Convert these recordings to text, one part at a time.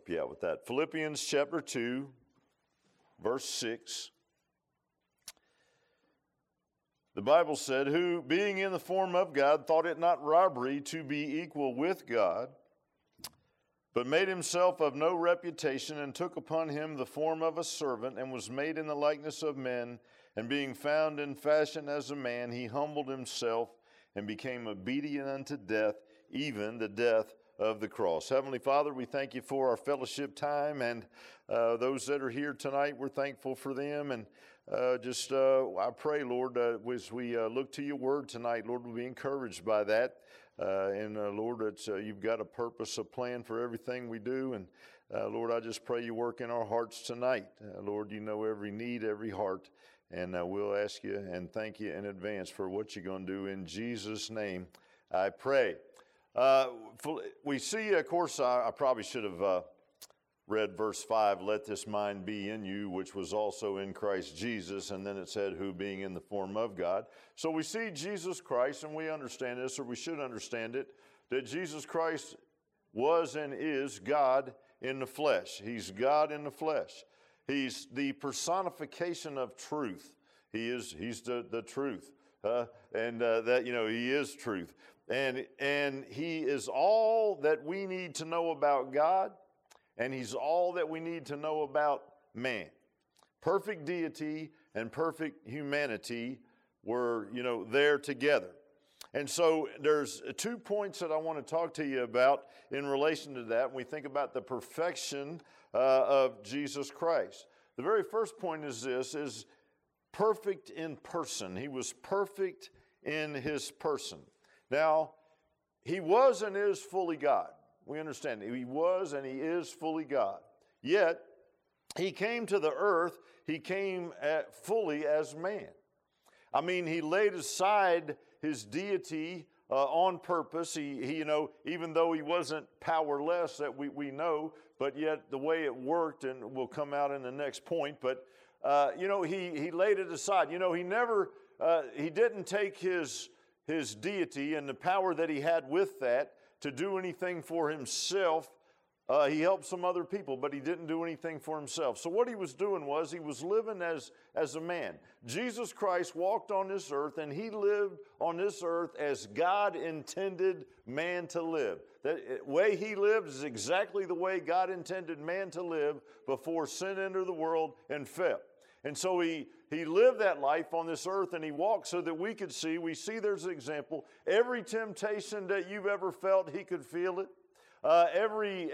help you out with that. Philippians chapter 2, verse 6. The Bible said, who, being in the form of God, thought it not robbery to be equal with God, but made himself of no reputation, and took upon him the form of a servant, and was made in the likeness of men. And being found in fashion as a man, he humbled himself, and became obedient unto death, even the death of the cross. Heavenly Father, we thank you for our fellowship time, and those that are here tonight, we're thankful for them. And I pray, Lord, as we look to your word tonight, Lord, we'll be encouraged by that. Lord, you've got a purpose, a plan for everything we do. And Lord, I just pray you work in our hearts tonight. Lord, you know every need, every heart. And we'll ask you and thank you in advance for what you're going to do. In Jesus' name, I pray. We see, of course, I probably should have read verse 5, let this mind be in you, which was also in Christ Jesus. And then it said, who being in the form of God. So we see Jesus Christ, and we understand this, or we should understand it, that Jesus Christ was and is God in the flesh. He's God in the flesh. He's the personification of truth. He's the truth. He is truth. And he is all that we need to know about God. And he's all that we need to know about man. Perfect deity and perfect humanity were, there together. And so there's 2 points that I want to talk to you about in relation to that when we think about the perfection of Jesus Christ. The very first point is this, is perfect in person. He was perfect in his person. Now, he was and is fully God. We understand he was and he is fully God. Yet, he came to the earth, he came fully as man. I mean, he laid aside his deity on purpose. He even though he wasn't powerless, that we know, but yet the way it worked, and will come out in the next point, but, he laid it aside. He didn't take his deity and the power that he had with that to do anything for himself. He helped some other people, but he didn't do anything for himself. So what he was doing was he was living as a man. Jesus Christ walked on this earth, and he lived on this earth as God intended man to live. The way he lived is exactly the way God intended man to live before sin entered the world and fell. And so he lived that life on this earth, and he walked so that we could see. We see there's an example. Every temptation that you've ever felt, he could feel it. Every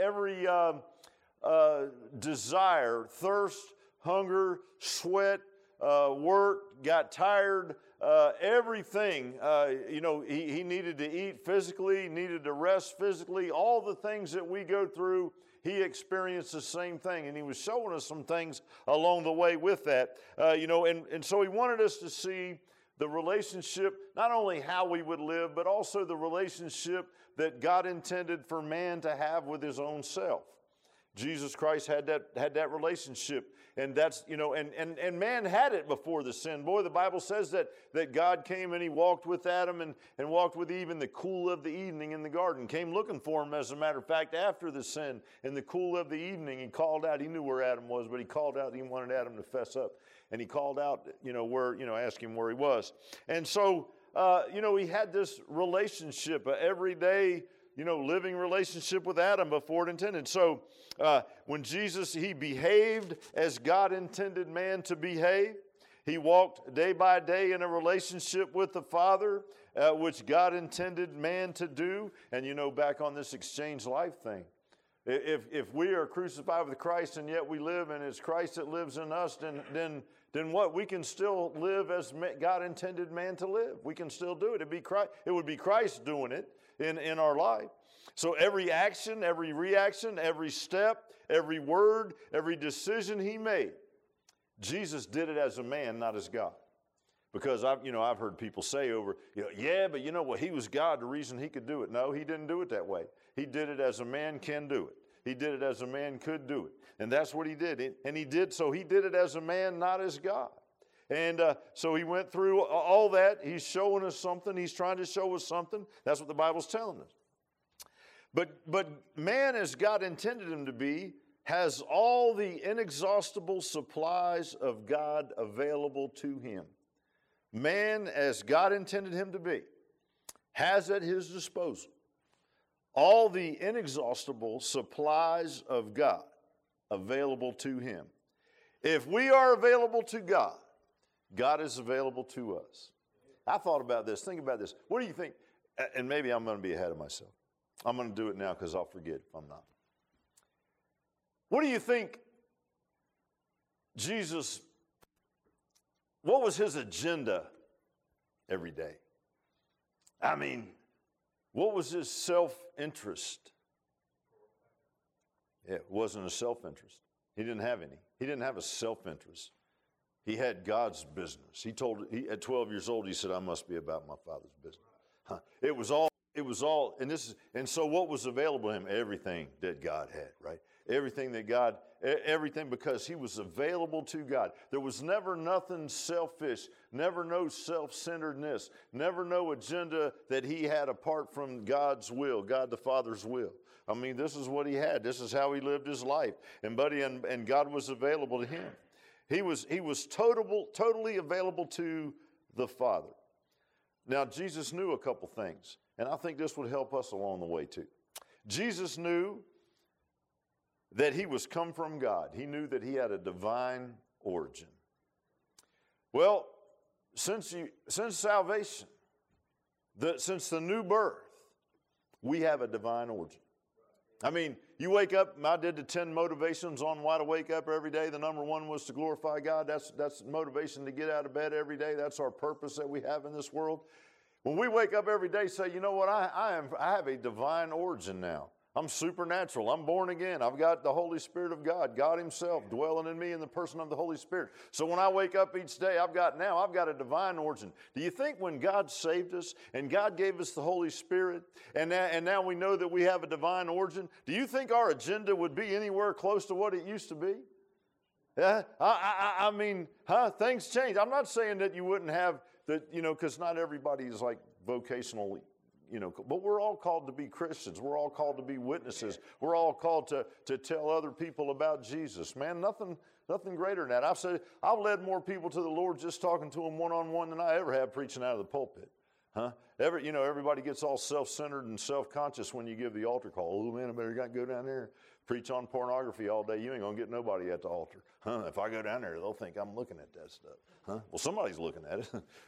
desire, thirst, hunger, sweat, work, got tired, everything. He needed to eat physically, needed to rest physically. All the things that we go through, he experienced the same thing, and he was showing us some things along the way with that. And so he wanted us to see the relationship, not only how we would live, but also the relationship that God intended for man to have with his own self. Jesus Christ had that relationship, and that's, and man had it before the sin. Boy, the Bible says that God came and he walked with Adam and walked with Eve in the cool of the evening in the garden. Came looking for him, as a matter of fact, after the sin. In the cool of the evening, he called out. He knew where Adam was, but he called out. He wanted Adam to fess up. And he called out, asked him where he was. And so, he had this relationship, everyday, living relationship with Adam before it intended. So when Jesus, he behaved as God intended man to behave. He walked day by day in a relationship with the Father, which God intended man to do. And back on this exchange life thing, if we are crucified with Christ and yet we live, and it's Christ that lives in us, then what? We can still live as God intended man to live. We can still do it. It would be Christ doing it in our life. So every action, every reaction, every step, every word, every decision he made, Jesus did it as a man, not as God. Because I've heard people say he was God, the reason he could do it. No, he didn't do it that way. He did it as a man can do it. He did it as a man could do it. And that's what he did. And he did it as a man, not as God. And so he went through all that. He's showing us something. He's trying to show us something. That's what the Bible's telling us. But man, as God intended him to be, has all the inexhaustible supplies of God available to him. Man, as God intended him to be, has at his disposal all the inexhaustible supplies of God available to him. If we are available to God, God is available to us. I thought about this. Think about this. What do you think? And maybe I'm going to be ahead of myself. I'm going to do it now because I'll forget if I'm not. What do you think Jesus, what was his agenda every day? I mean, what was his self-interest? Yeah, it wasn't a self-interest. He didn't have any. He didn't have a self-interest. He had God's business. At 12 years old, he said, I must be about my Father's business. It was all, and so what was available to him? Everything that God had, right? Everything because he was available to God. There was never nothing selfish, never no self-centeredness, never no agenda that he had apart from God's will, God the Father's will. I mean, this is what he had. This is how he lived his life. And God was available to him. He was totally available to the Father. Now, Jesus knew a couple things, and I think this would help us along the way too. Jesus knew that he was come from God. He knew that he had a divine origin. Well, since salvation, since the new birth, we have a divine origin. I mean, you wake up, I did the 10 motivations on why to wake up every day. The number one was to glorify God. That's motivation to get out of bed every day. That's our purpose that we have in this world. When we wake up every day, say, you know what, I have a divine origin now. I'm supernatural. I'm born again. I've got the Holy Spirit of God, God himself dwelling in me in the person of the Holy Spirit. So when I wake up each day, I've got a divine origin. Do you think when God saved us and God gave us the Holy Spirit and now we know that we have a divine origin, do you think our agenda would be anywhere close to what it used to be? Yeah, I mean, things change. I'm not saying that you wouldn't have that, because not everybody is like vocationally, but we're all called to be Christians. We're all called to be witnesses. We're all called to tell other people about Jesus. Man, nothing greater than that. I've led more people to the Lord just talking to them one-on-one than I ever have preaching out of the pulpit. Everybody gets all self-centered and self-conscious when you give the altar call. Oh man, I better go down there, preach on pornography all day. You ain't gonna get nobody at the altar. If I go down there, they'll think I'm looking at that stuff. Well, somebody's looking at it.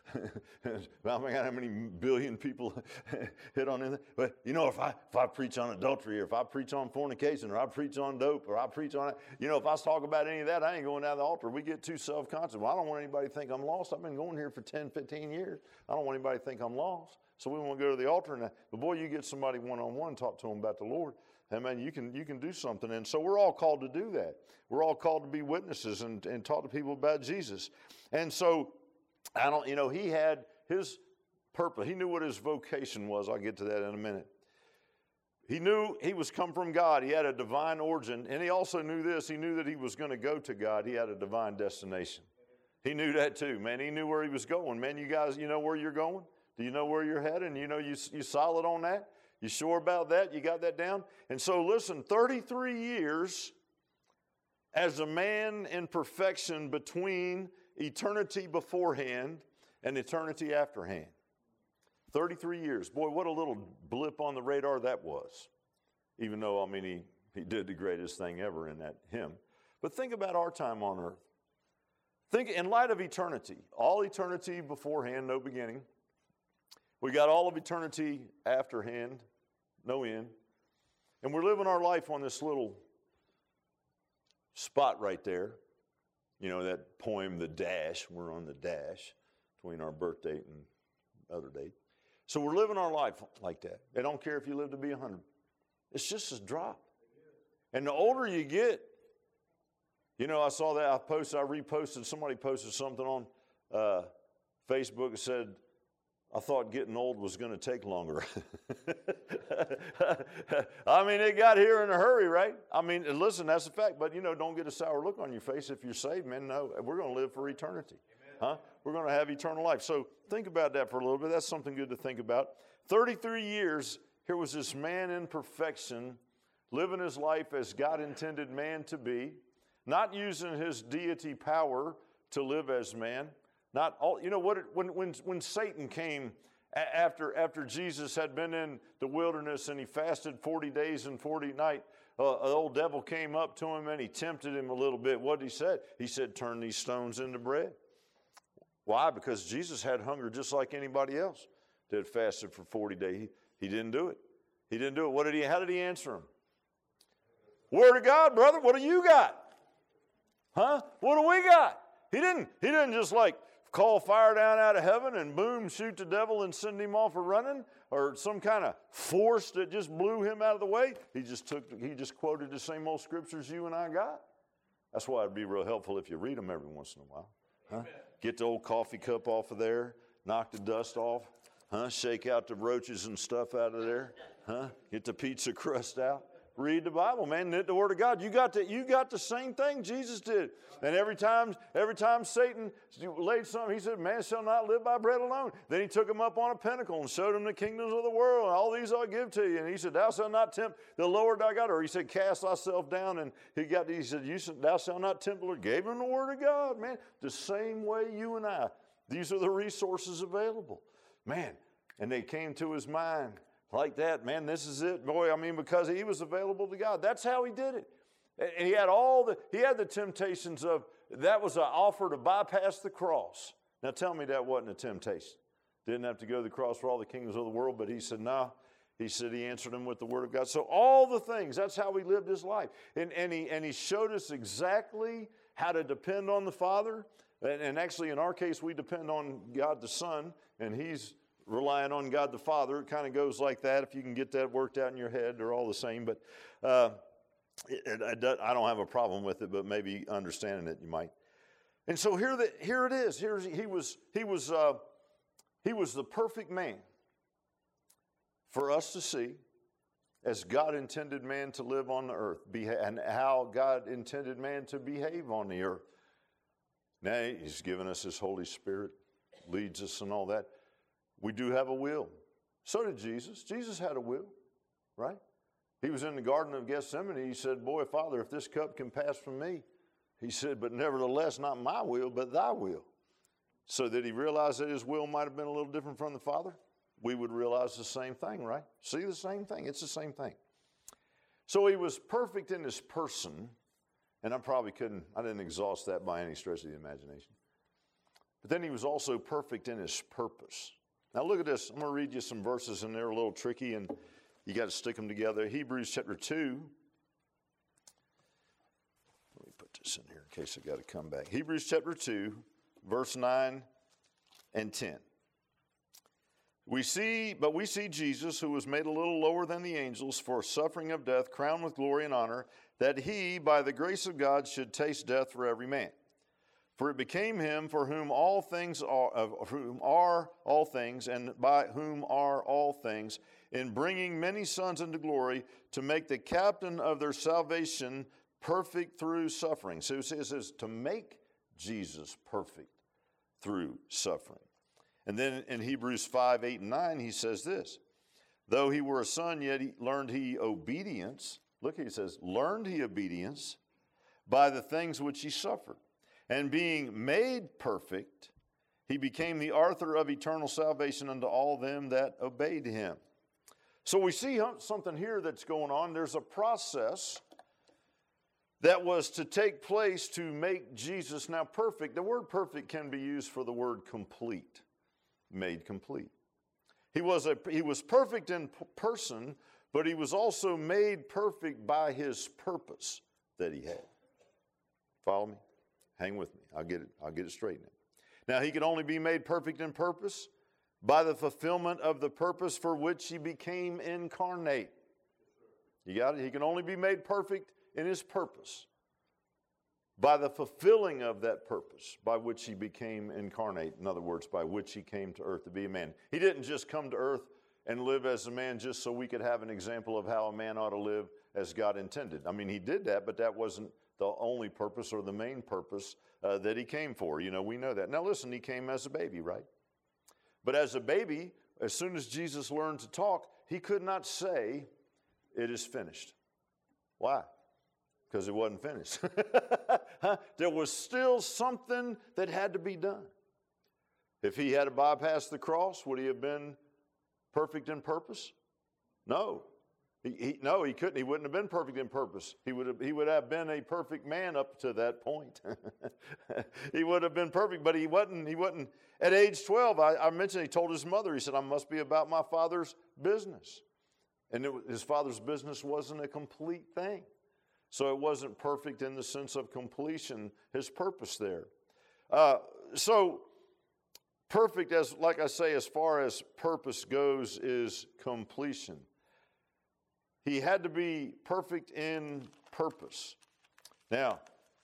I mean, how many billion people hit on it? But if I preach on adultery, or if I preach on fornication, or I preach on dope, or I preach on it, if I talk about any of that, I ain't going down the altar. We get too self-conscious. Well, I don't want anybody to think I'm lost. I've been going here for 10, 15 years. I don't want anybody to think I'm lost. So we want to go to the altar now. But boy, you get somebody one-on-one, talk to them about the Lord. And man, you can do something. And so we're all called to do that. We're all called to be witnesses and talk to people about Jesus. And so, he had his purpose. He knew what his vocation was. I'll get to that in a minute. He knew he was come from God. He had a divine origin. And he also knew this. He knew that he was going to go to God. He had a divine destination. He knew that too, man. He knew where he was going. Man, you guys, you know where you're going? Do you know where you're heading? You solid on that? You sure about that? You got that down? And so listen, 33 years as a man in perfection between eternity beforehand and eternity afterhand. 33 years. Boy, what a little blip on the radar that was. Even though, he did the greatest thing ever in that hymn. But think about our time on earth. Think in light of eternity. All eternity beforehand, no beginning. We got all of eternity afterhand, no end. And we're living our life on this little spot right there. That poem, The Dash. We're on the dash between our birth date and other date. So we're living our life like that. They don't care if you live to be 100. It's just a drop. And the older you get, I saw that I reposted, somebody posted something on Facebook that said, I thought getting old was going to take longer. It got here in a hurry, right? Listen, that's a fact. But, don't get a sour look on your face if you're saved, man. No, we're going to live for eternity. We're going to have eternal life. So think about that for a little bit. That's something good to think about. 33 years Here was this man in perfection, living his life as God intended man to be, not using his deity power to live as man. Not all, you know what? When Satan came after Jesus had been in the wilderness and he fasted 40 days and 40 nights, the old devil came up to him and he tempted him a little bit. What did he say? He said, "Turn these stones into bread." Why? Because Jesus had hunger just like anybody else that had fasted for 40 days. He didn't do it. He didn't do it. How did he answer him? Word of God, brother. What do you got? Huh? What do we got? He didn't just like call fire down out of heaven and boom, shoot the devil and send him off a running, or some kind of force that just blew him out of the way. He just quoted the same old scriptures you and I got. That's why it'd be real helpful if you read them every once in a while. Huh? Get the old coffee cup off of there, knock the dust off, huh? Shake out the roaches and stuff out of there, huh? Get the pizza crust out. Read the Bible, man. The Word of God. You got the same thing Jesus did. And every time Satan laid something, he said, "Man shall not live by bread alone." Then he took him up on a pinnacle and showed him the kingdoms of the world. All these I'll give to you. And he said, "Thou shalt not tempt the Lord thy God." Or he said, "Cast thyself down." And he said, "Thou shalt not tempt the Lord." Gave him the Word of God, man. The same way you and I. These are the resources available. Man, and they came to his mind. Like that, man, this is it. Boy, I mean, because he was available to God. That's how he did it. And he had the temptations of, that was an offer to bypass the cross. Now tell me that wasn't a temptation. Didn't have to go to the cross for all the kingdoms of the world, but he said, no. He said he answered him with the Word of God. So all the things, that's how he lived his life. And he showed us exactly how to depend on the Father. And actually, in our case, we depend on God the Son, and he's relying on God the Father. It kind of goes like that. If you can get that worked out in your head, they're all the same. But I don't have a problem with it, but maybe understanding it you might. And so here it is. He was the perfect man for us to see as God intended man to live on the earth, and how God intended man to behave on the earth. Now he's given us his Holy Spirit, leads us and all that. We do have a will. So did Jesus. Jesus had a will, right? He was in the Garden of Gethsemane. He said, "Boy, Father, if this cup can pass from me," he said, "but nevertheless, not my will, but thy will." So did he realize that his will might have been a little different from the Father? We would realize the same thing, right? See the same thing. It's the same thing. So he was perfect in his person, and I didn't exhaust that by any stretch of the imagination. But then he was also perfect in his purpose. Now look at this. I'm going to read you some verses, and they're a little tricky, and you got to stick them together. Hebrews chapter 2. Let me put this in here in case I got to come back. Hebrews chapter 2, verse 9 and 10. We see Jesus, who was made a little lower than the angels for suffering of death, crowned with glory and honor, that he, by the grace of God, should taste death for every man. For it became him for whom all things are, of whom are all things, and by whom are all things, in bringing many sons into glory, to make the captain of their salvation perfect through suffering. So it says to make Jesus perfect through suffering. And then in Hebrews 5, 8, and 9, he says this: though he were a son, yet learned he obedience. Look, he says, learned he obedience by the things which he suffered. And being made perfect, he became the author of eternal salvation unto all them that obeyed him. So we see something here that's going on. There's a process that was to take place to make Jesus now perfect. The word perfect can be used for the word complete, made complete. He was perfect in person, but he was also made perfect by his purpose that he had. Follow me? Hang with me. I'll get it straightened. Now, he could only be made perfect in purpose by the fulfillment of the purpose for which he became incarnate. You got it? He can only be made perfect in his purpose by the fulfilling of that purpose by which he became incarnate. In other words, by which he came to earth to be a man. He didn't just come to earth and live as a man just so we could have an example of how a man ought to live as God intended. I mean, he did that, but that wasn't the only purpose or the main purpose that he came for. You know, we know that. Now listen, he came as a baby, right? But as a baby, as soon as Jesus learned to talk, he could not say, "It is finished." Why? Because it wasn't finished. There was still something that had to be done. If he had to bypass the cross, would he have been perfect in purpose? No. No, he couldn't. He wouldn't have been perfect in purpose. He would have been a perfect man up to that point. He would have been perfect, but he wasn't. At age 12, I mentioned he told his mother, he said, "I must be about my Father's business." And his Father's business wasn't a complete thing. So it wasn't perfect in the sense of completion, his purpose there. So perfect, like I say, as far as purpose goes, is completion. He had to be perfect in purpose. Now,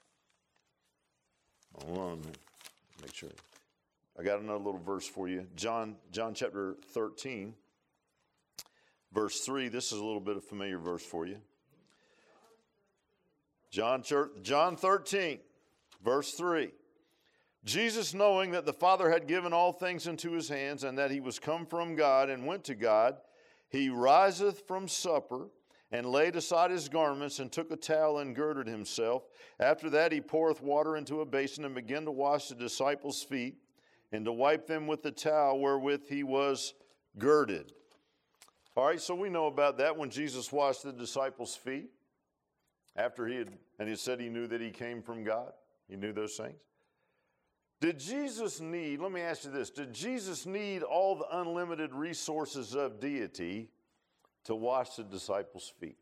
hold on, make sure. I got another little verse for you. John chapter 13, verse 3. This is a little bit of a familiar verse for you. John 13, verse 3. Jesus, knowing that the Father had given all things into his hands, and that he was come from God and went to God, he riseth from supper, and laid aside his garments, and took a towel and girded himself. After that he poureth water into a basin, and began to wash the disciples' feet, and to wipe them with the towel wherewith he was girded. All right, so we know about that when Jesus washed the disciples' feet. After he said he knew that he came from God. He knew those things. Did Jesus need, let me ask you this, did Jesus need all the unlimited resources of deity to wash the disciples' feet?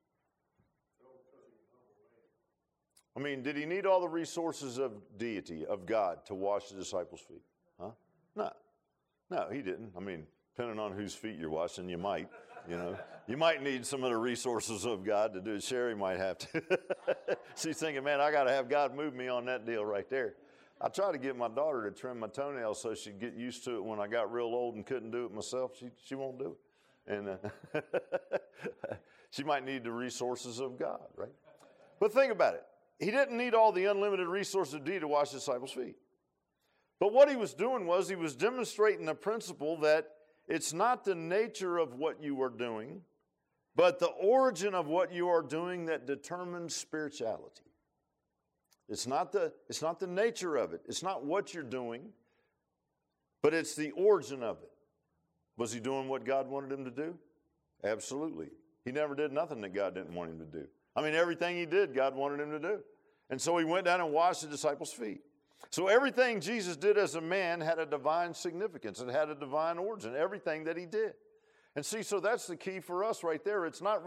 I mean, did he need all the resources of deity, of God, to wash the disciples' feet? Huh? No, he didn't. I mean, depending on whose feet you're washing, you might, You might need some of the resources of God to do it. Sherry might have to. She's thinking, man, I got to have God move me on that deal right there. I tried to get my daughter to trim my toenails so she'd get used to it when I got real old and couldn't do it myself. She won't do it. And she might need the resources of God, right? But think about it. He didn't need all the unlimited resources of deity to wash the disciples' feet. But what he was doing was he was demonstrating the principle that it's not the nature of what you are doing, but the origin of what you are doing that determines spirituality. It's not the nature of it. It's not what you're doing, but it's the origin of it. Was he doing what God wanted him to do? Absolutely. He never did nothing that God didn't want him to do. I mean, everything he did, God wanted him to do. And so he went down and washed the disciples' feet. So everything Jesus did as a man had a divine significance. It had a divine origin, everything that he did. And see, so that's the key for us right there. It's not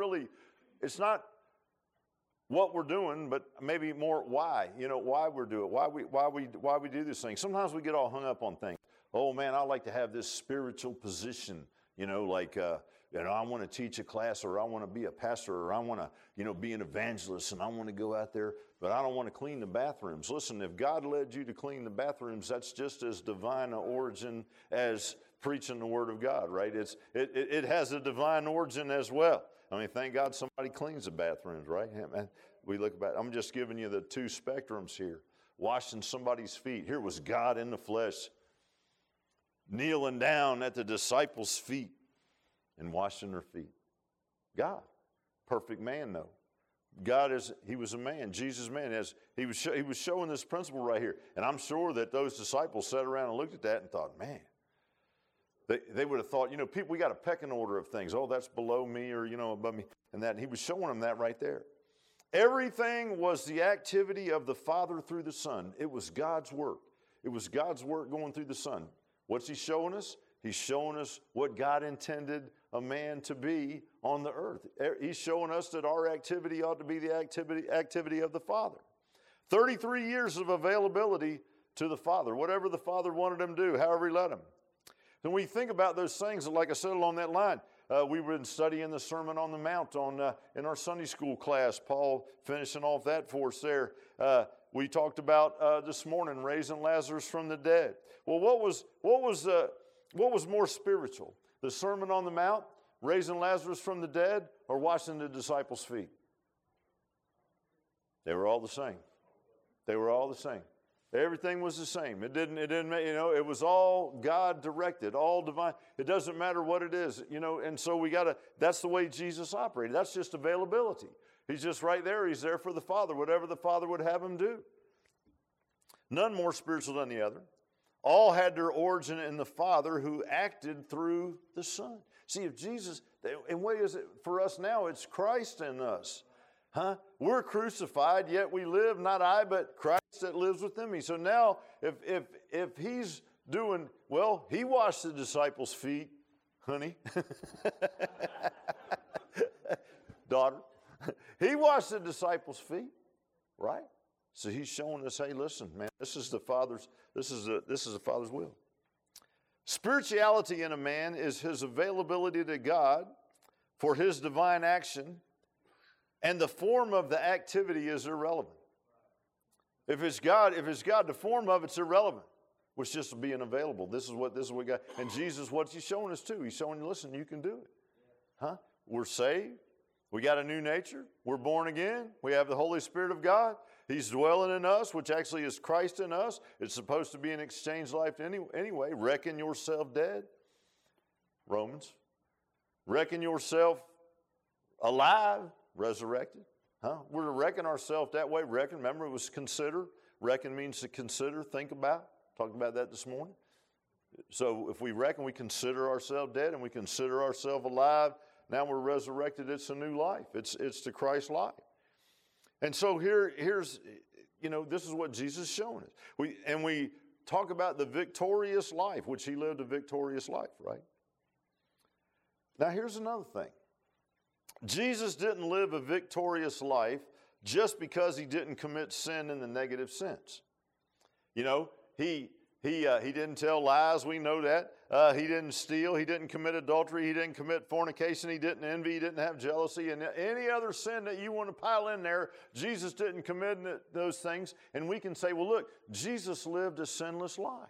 what we're doing, but maybe more why. Why we're doing it, why we do this thing. Sometimes we get all hung up on things. Oh man, I like to have this spiritual position, I want to teach a class, or I want to be a pastor, or I want to, be an evangelist, and I want to go out there, but I don't want to clean the bathrooms. Listen, if God led you to clean the bathrooms, that's just as divine an origin as preaching the Word of God, right? It has a divine origin as well. I mean, thank God somebody cleans the bathrooms, right? I'm just giving you the two spectrums here. Washing somebody's feet. Here was God in the flesh, kneeling down at the disciples' feet and washing their feet. God, perfect man though. He was a man, Jesus man. He was showing this principle right here. And I'm sure that those disciples sat around and looked at that and thought, man, they would have thought, people, we got a pecking order of things. Oh, that's below me, or, above me. And that, he was showing them that right there. Everything was the activity of the Father through the Son. It was God's work. It was God's work going through the Son. What's he showing us? He's showing us what God intended a man to be on the earth. He's showing us that our activity ought to be the activity of the Father. 33 years of availability to the Father. Whatever the Father wanted him to do, however he let him. Then we think about those things, like I said along that line, we've been studying the Sermon on the Mount in our Sunday school class. Paul finishing off that for us there. We talked about this morning raising Lazarus from the dead. Well, what was more spiritual? The Sermon on the Mount, raising Lazarus from the dead, or washing the disciples' feet? They were all the same. They were all the same. Everything was the same. It didn't, it was all God directed, all divine. It doesn't matter what it is, and so that's the way Jesus operated. That's just availability. He's just right there. He's there for the Father, whatever the Father would have him do. None more spiritual than the other. All had their origin in the Father who acted through the Son. See, if Jesus, and what is it for us now? It's Christ in us. We're crucified, yet we live, not I, but Christ that lives within me. So now, if he's doing, well, he washed the disciples' feet, honey. Daughter. He washed the disciples' feet, right? So he's showing us, hey, listen, man, this is the Father's will. Spirituality in a man is his availability to God for his divine action, and the form of the activity is irrelevant. If it's God, the form of it's irrelevant. It's just being available. This is what God, and Jesus, what's he showing us too? He's showing you, listen, you can do it. We're saved. We got a new nature. We're born again. We have the Holy Spirit of God. He's dwelling in us, which actually is Christ in us. It's supposed to be an exchange life anyway. Reckon yourself dead. Romans. Reckon yourself alive, resurrected. We're to reckon ourselves that way. Reckon, remember, it was consider. Reckon means to consider, think about. Talked about that this morning. So if we reckon, we consider ourselves dead and we consider ourselves alive. Now we're resurrected. It's a new life. It's the Christ life. And so here's, this is what Jesus is showing us. We talk about the victorious life, which he lived a victorious life, right? Now here's another thing. Jesus didn't live a victorious life just because he didn't commit sin in the negative sense. He didn't tell lies, we know that. He didn't steal, he didn't commit adultery, he didn't commit fornication, he didn't envy, he didn't have jealousy, and any other sin that you want to pile in there, Jesus didn't commit those things. And we can say, well, look, Jesus lived a sinless life.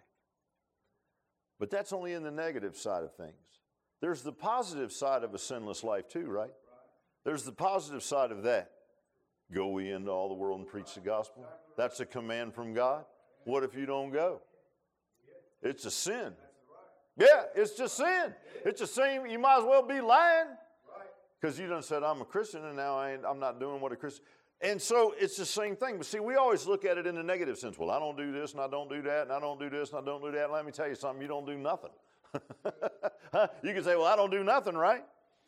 But that's only in the negative side of things. There's the positive side of a sinless life too, right? There's the positive side of that. Go ye into all the world and preach the gospel. That's a command from God. What if you don't go? It's a sin. Yeah, it's just sin. It's the same. You might as well be lying because you done said, I'm a Christian, and now I'm not doing what a Christian. And so it's the same thing. But see, we always look at it in the negative sense. Well, I don't do this, and I don't do that, and I don't do this, and I don't do that. And let me tell you something. You don't do nothing. You can say, well, I don't do nothing, right?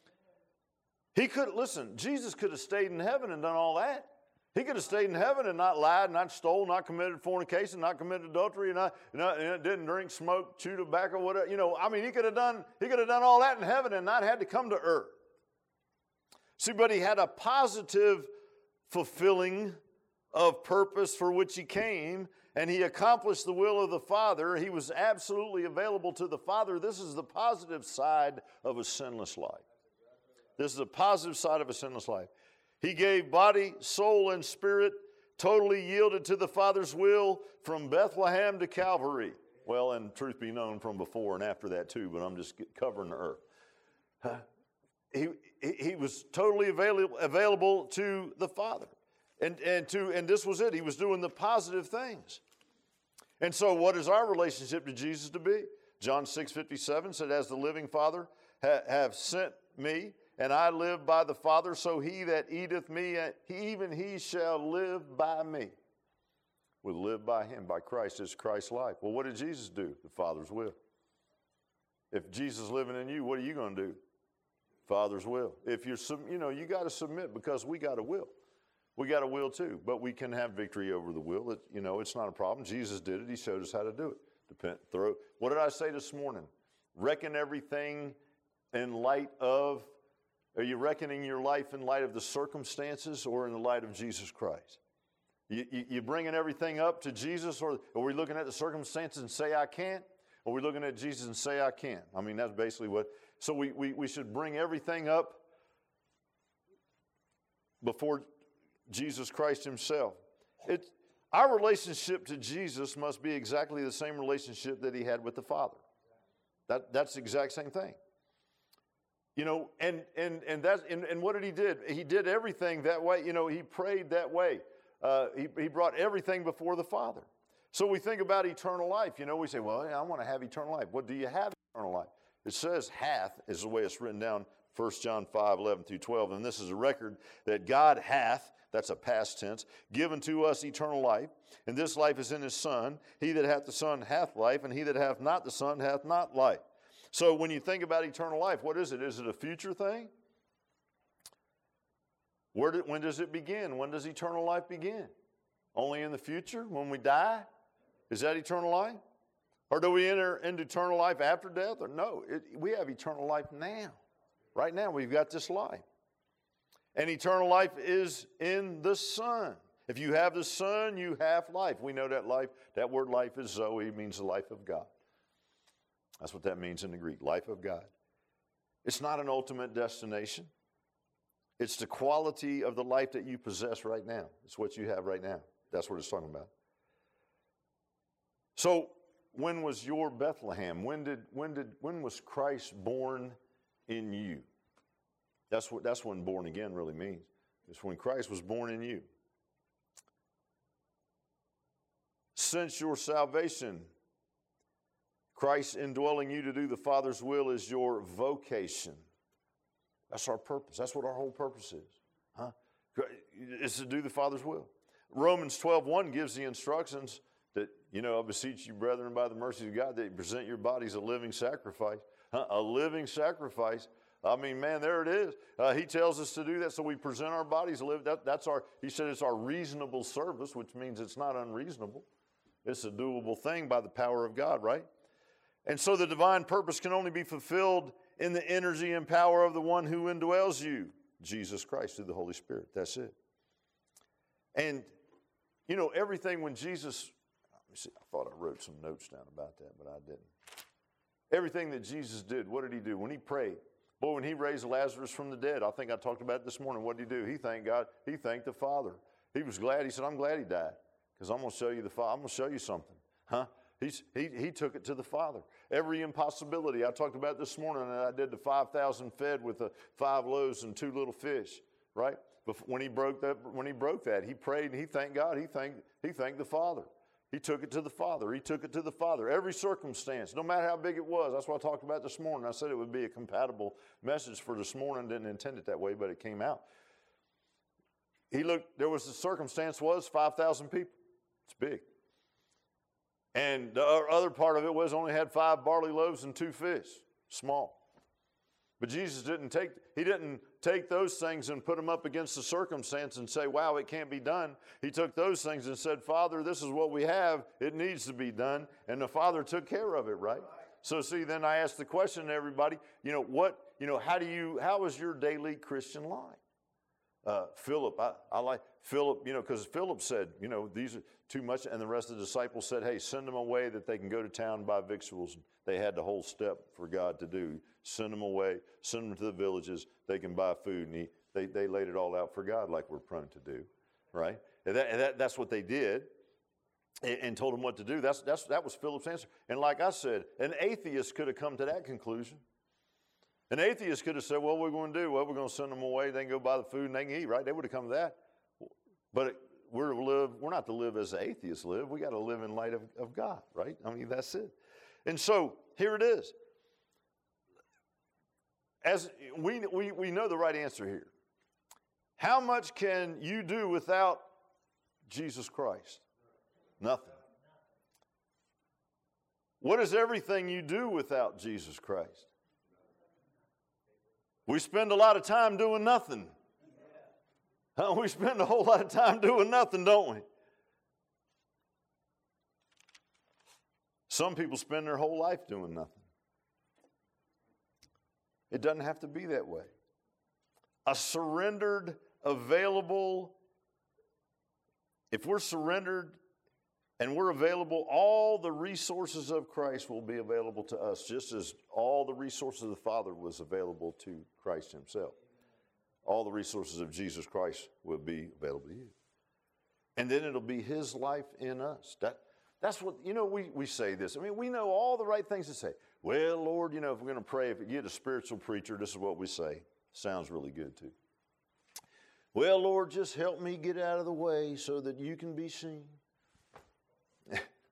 Jesus could have stayed in heaven and done all that. He could have stayed in heaven and not lied, not stole, not committed fornication, not committed adultery, and didn't drink, smoke, chew tobacco, whatever. He could have done all that in heaven and not had to come to earth. See, but he had a positive fulfilling of purpose for which he came, and he accomplished the will of the Father. He was absolutely available to the Father. This is the positive side of a sinless life. This is the positive side of a sinless life. He gave body, soul, and spirit, totally yielded to the Father's will from Bethlehem to Calvary. Well, and truth be known, from before and after that too, but I'm just covering the earth. He was totally available to the Father. And this was it. He was doing the positive things. And so what is our relationship to Jesus to be? John 6:57 said, as the living Father have sent me, and I live by the Father, so he that eateth me, even he shall live by me. We'll live by him, by Christ. It's Christ's life. Well, what did Jesus do? The Father's will. If Jesus is living in you, what are you going to do? Father's will. If you got to submit because we got a will. We got a will too, but we can have victory over the will. It's not a problem. Jesus did it. He showed us how to do it. What did I say this morning? Reckon everything in light of. Are you reckoning your life in light of the circumstances or in the light of Jesus Christ? You bringing everything up to Jesus, or are we looking at the circumstances and say I can't? Or are we looking at Jesus and say I can? That's basically what. So we should bring everything up before Jesus Christ himself. Our relationship to Jesus must be exactly the same relationship that he had with the Father. That's the exact same thing. And what did he did? He did everything that way. He prayed that way. He brought everything before the Father. So we think about eternal life. You know, we say, well, I want to have eternal life. What do you have eternal life? It says hath is the way it's written down, 1 John 5, 11 through 12. And this is a record that God hath, that's a past tense, given to us eternal life. And this life is in his Son. He that hath the Son hath life, and he that hath not the Son hath not life. So when you think about eternal life, what is it? Is it a future thing? When does it begin? When does eternal life begin? Only in the future, when we die? Is that eternal life? Or do we enter into eternal life after death? Or no, we have eternal life now. Right now, we've got this life. And eternal life is in the Son. If you have the Son, you have life. We know that life, that word life is Zoe, means the life of God. That's what that means in the Greek, life of God. It's not an ultimate destination. It's the quality of the life that you possess right now. It's what you have right now. That's what it's talking about. So, when was your Bethlehem? When was Christ born in you? That's when born again really means. It's when Christ was born in you. Since your salvation, Christ indwelling you to do the Father's will is your vocation. That's our purpose. That's what our whole purpose is. Huh? It's to do the Father's will. Romans 12:1 gives the instructions that, I beseech you, brethren, by the mercies of God, that you present your bodies a living sacrifice. A living sacrifice. I mean, man, there it is. He tells us to do that, so we present our bodies a living. He said it's our reasonable service, which means it's not unreasonable. It's a doable thing by the power of God, right? And so the divine purpose can only be fulfilled in the energy and power of the one who indwells you, Jesus Christ, through the Holy Spirit. That's it. And, everything when Jesus, let me see, I thought I wrote some notes down about that, but I didn't. Everything that Jesus did, what did he do? When he prayed, when he raised Lazarus from the dead, I think I talked about it this morning. What did he do? He thanked God. He thanked the Father. He was glad. He said, I'm glad he died because I'm going to show you I'm going to show you something. Huh? He took it to the Father. Every impossibility. I talked about this morning, and I did the 5,000 fed with the 5 loaves and 2 little fish, right? But when he broke that, he prayed and he thanked God. He thanked the Father. He took it to the Father. He took it to the Father. Every circumstance, no matter how big it was. That's what I talked about this morning. I said it would be a compatible message for this morning. Didn't intend it that way, but it came out. There was the circumstance was 5,000 people. It's big. And the other part of it was only had 5 barley loaves and 2 fish. Small. But Jesus didn't take those things and put them up against the circumstance and say, wow, it can't be done. He took those things and said, Father, this is what we have. It needs to be done. And the Father took care of it, right? So see, then I asked the question to everybody, how is your daily Christian life? Philip, I like Philip, because Philip said, these are too much. And the rest of the disciples said, hey, send them away that they can go to town and buy victuals. They had the whole step for God to do. Send them away, send them to the villages. They can buy food. And they laid it all out for God like we're prone to do, right? And that's what they did and told them what to do. That was Philip's answer. And like I said, an atheist could have come to that conclusion. An atheist could have said, well, what are we going to do? Well, we're going to send them away. They can go buy the food and they can eat, right? They would have come to that. But we're not to live as the atheists live. We got to live in light of God, right? I mean, that's it. And so here it is. As we know the right answer here. How much can you do without Jesus Christ? Nothing. What is everything you do without Jesus Christ? We spend a lot of time doing nothing. We spend a whole lot of time doing nothing, don't we? Some people spend their whole life doing nothing. It doesn't have to be that way. A surrendered, available, if we're surrendered and we're available, all the resources of Christ will be available to us, just as all the resources of the Father was available to Christ himself. All the resources of Jesus Christ will be available to you. And then it'll be his life in us. That's what, we say this. I mean, we know all the right things to say. Well, Lord, if we're going to pray, if you get a spiritual preacher, this is what we say. Sounds really good, too. Well, Lord, just help me get out of the way so that you can be seen.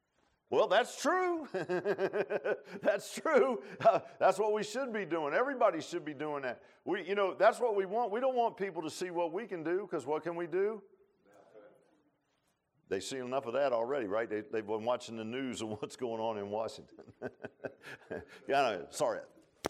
Well, that's true. That's true. That's what we should be doing. Everybody should be doing that. That's what we want. We don't want people to see what we can do, because what can we do? They've seen enough of that already, right? They've been watching the news of what's going on in Washington. Yeah, sorry.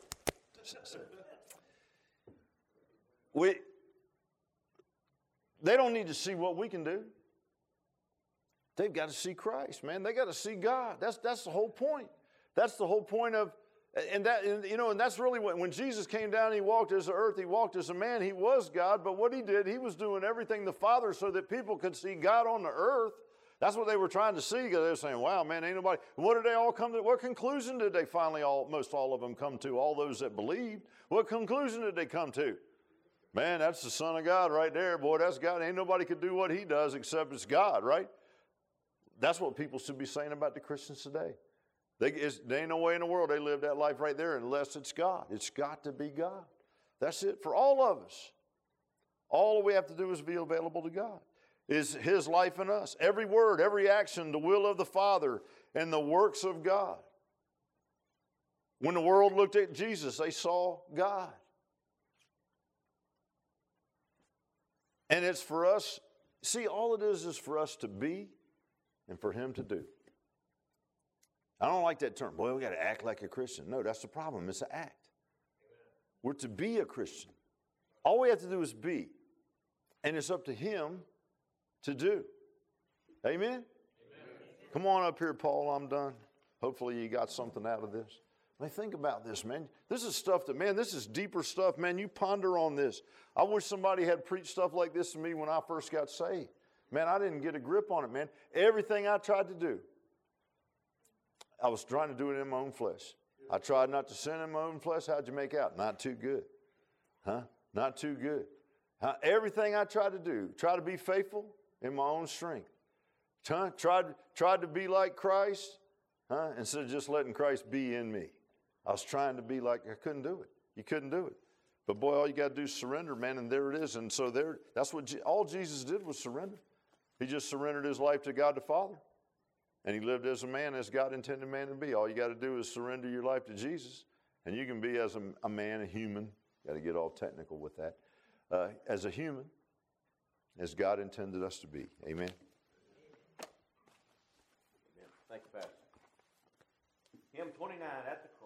They don't need to see what we can do. They've got to see Christ, man. They got to see God. That's the whole point. That's the whole point of, and that's really when Jesus came down, he walked as the earth, he walked as a man, he was God, but what he did, he was doing everything the Father so that people could see God on the earth. That's what they were trying to see, because they were saying, wow, man, ain't nobody. What did they all come to? What conclusion did they finally most all of them come to? All those that believed. What conclusion did they come to? Man, that's the Son of God right there. Boy, that's God. Ain't nobody could do what he does except it's God, right? That's what people should be saying about the Christians today. There ain't no way in the world they live that life right there unless it's God. It's got to be God. That's it for all of us. All we have to do is be available to God. Is his life in us. Every word, every action, the will of the Father, and the works of God. When the world looked at Jesus, they saw God. And it's for us, see, all it is for us to be and for him to do. I don't like that term. Boy, we got to act like a Christian. No, that's the problem. It's an act. We're to be a Christian. All we have to do is be. And it's up to him to do. Amen? Amen? Come on up here, Paul. I'm done. Hopefully you got something out of this. I mean, think about this, man. This is stuff that, man, this is deeper stuff. Man, you ponder on this. I wish somebody had preached stuff like this to me when I first got saved. Man, I didn't get a grip on it, man. Everything I tried to do, I was trying to do it in my own flesh. I tried not to sin in my own flesh. How'd you make out? Not too good. Huh? Not too good. Everything I tried to do, try to be faithful in my own strength. Tried to be like Christ, instead of just letting Christ be in me. I was trying to be like, I couldn't do it. You couldn't do it. But boy, all you got to do is surrender, man, and there it is. And so that's what all Jesus did was surrender. He just surrendered his life to God the Father. And he lived as a man, as God intended man to be. All you got to do is surrender your life to Jesus. And you can be as a man, a human. Got to get all technical with that. As a human, as God intended us to be. Amen. Amen. Thank you, Pastor. Hymn 29, at the